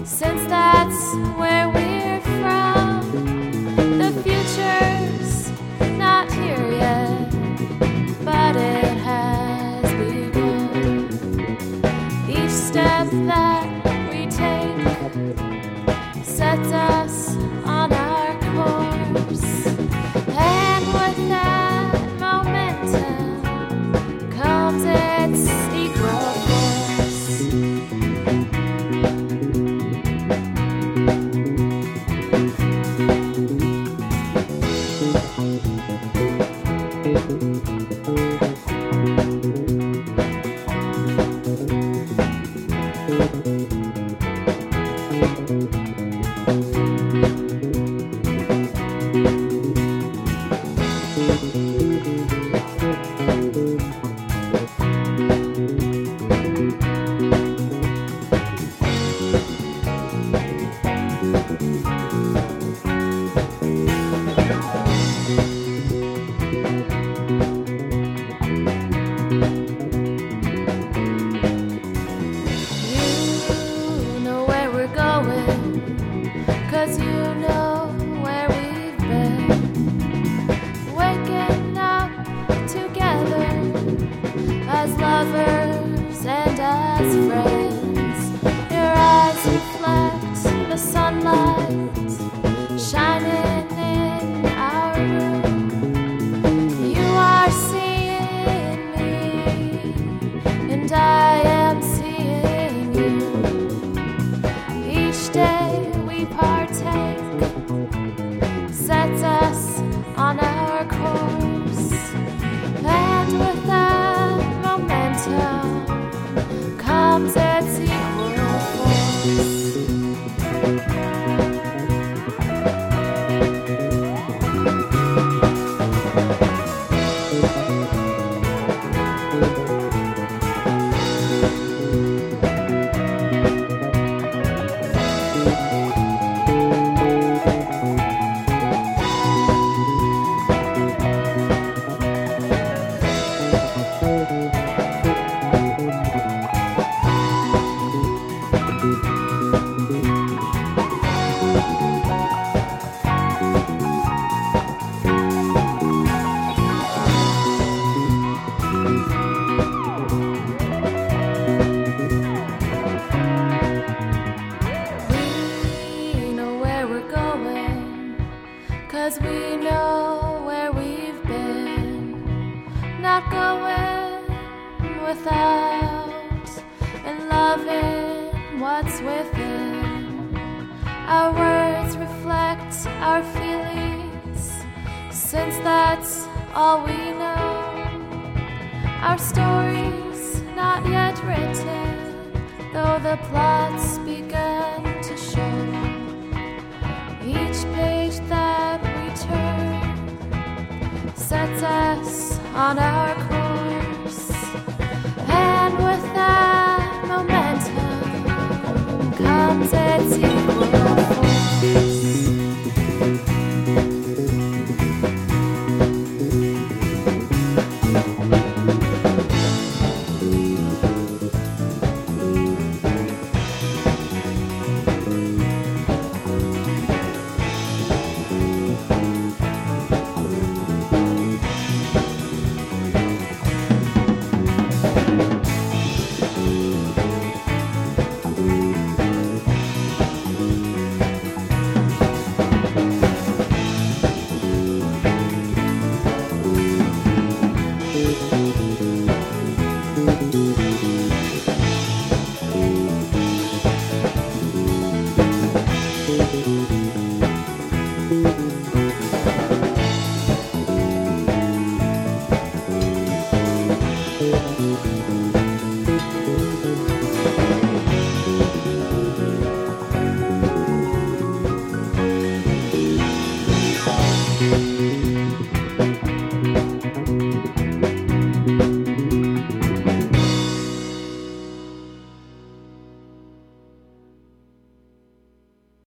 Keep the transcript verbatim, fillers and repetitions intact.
since that's where we're from. The future's not here yet, but it has begun. Each step that we take sets us on our course, and with that momentum comes its equal force. Cause you know where we've been, waking up together as lovers and as friends. Your eyes reflect the sunlight shining in our room. You are seeing me, and I am seeing you. Each day we partake sets us on our course, and with that momentum comes its equal force. Cause we know where we've been, not going without, and loving what's within. Our words reflect our feelings, since that's all we know. Our story's not yet written, though the plot's begun to show. Each page that we turn sets us on our course, and with that momentum comes its equal force. Thank you.